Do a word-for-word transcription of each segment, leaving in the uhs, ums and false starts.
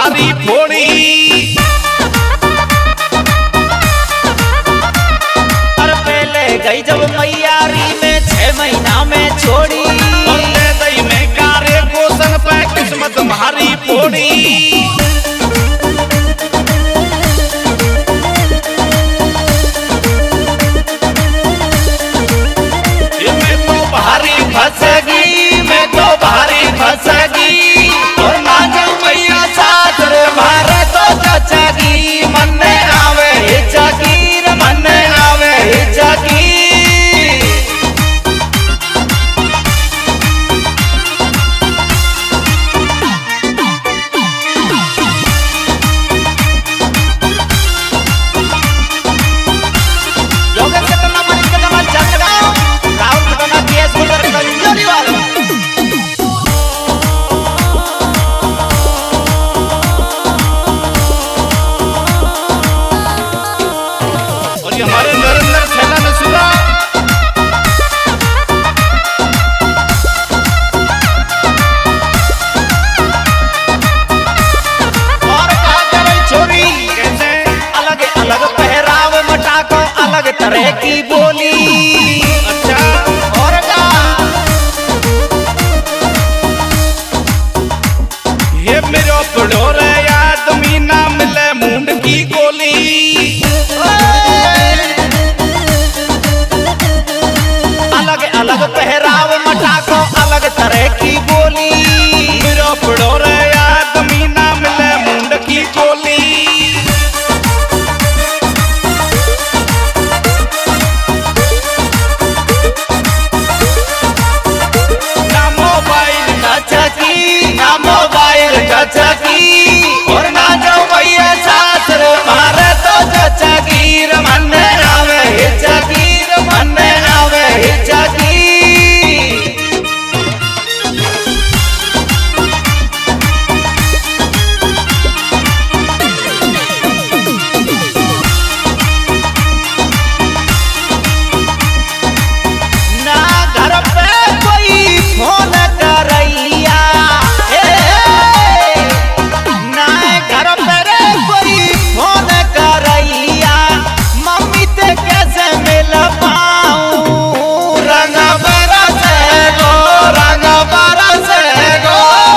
तुम्हारी फोड़ी। और पहले गई जब मैयारी में छह महीना में छोड़ी, और दे दई में कारे गोसन पे किस्मत तुम्हारी फोड़ी। ये मैं तो भारी फंसेगी, मैं तो भारी फंसेगी, और ना जाऊं मैया साथ रे मारे तो चचगी। मन ने आवे हे जागीर, मन ने आवे हे जागीर। हमारे नरेंद्र छैला ने सुना। और कहा करे छोरी कैसे अलग अलग पहराव मटाको अलग तरह की बोली। अच्छा और का ये मेरो पड़ोरे आदमी ना मिले मुंड की गोली। अलग अलग पहराव मटाको अलग तरह की बोली। मेरो पड़ोरे आदमी ना मिले मुंड की गोली। ना मोबाइल चचकी ना मोबाइल चचकी, और ना जाओ भैया सास रे मारे तो चचगीर। मन ने आवे हे जागीर, मन ने आवे हे जागीर। ना घर पे कोई फोन करैया, ना घर पे रे कोई फोन करैया। मम्मी ते कैसे मिल पाऊं, रंग बरसे गो, रंग बरसे गो।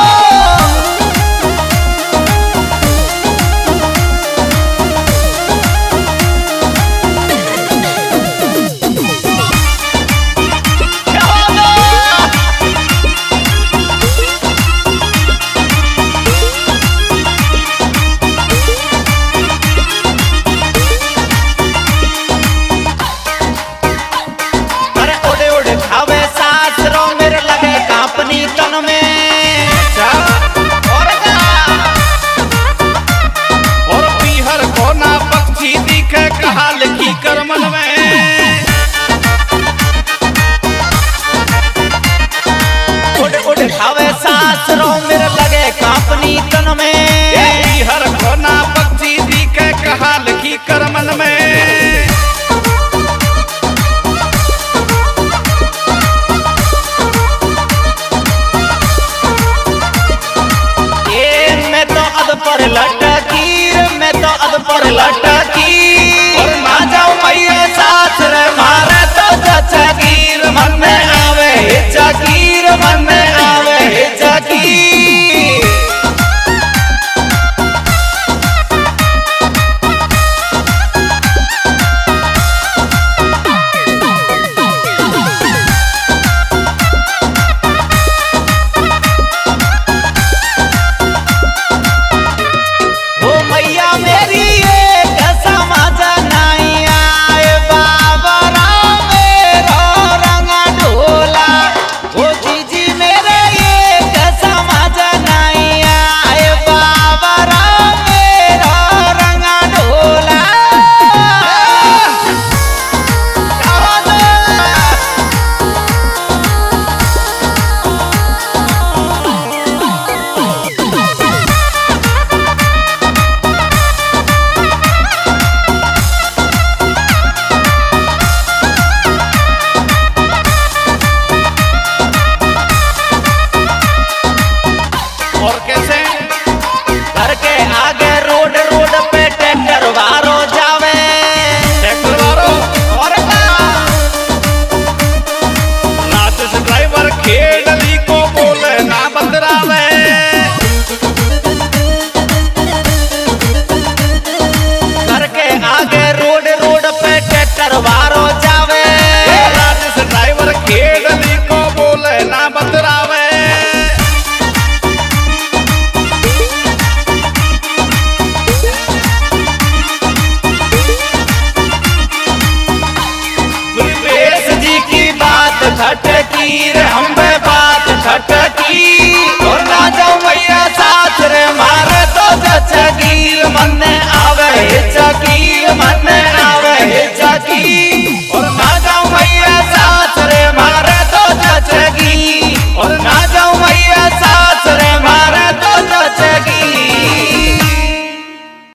अरे उड़े उड़े खावे सास रो मेरे लगे कांपनी तन में। अच्छा और का और पीहर कोना पक्षी दिखे कहा लिखी कर मन में। उड़े उड़े खावे सास रो मेरे लगे कांपनी तन में। ये पीहर कोना पक्षी दिखे कहा लिखी कर मन में। ये मैं तो अद पर लटकी, मैं तो अद पर लटकी, और ना जाओ मैया साथ रे मारे तो चचगीर। मन में आवे हे जागीर, मन में आवे हे जागीर। टटकी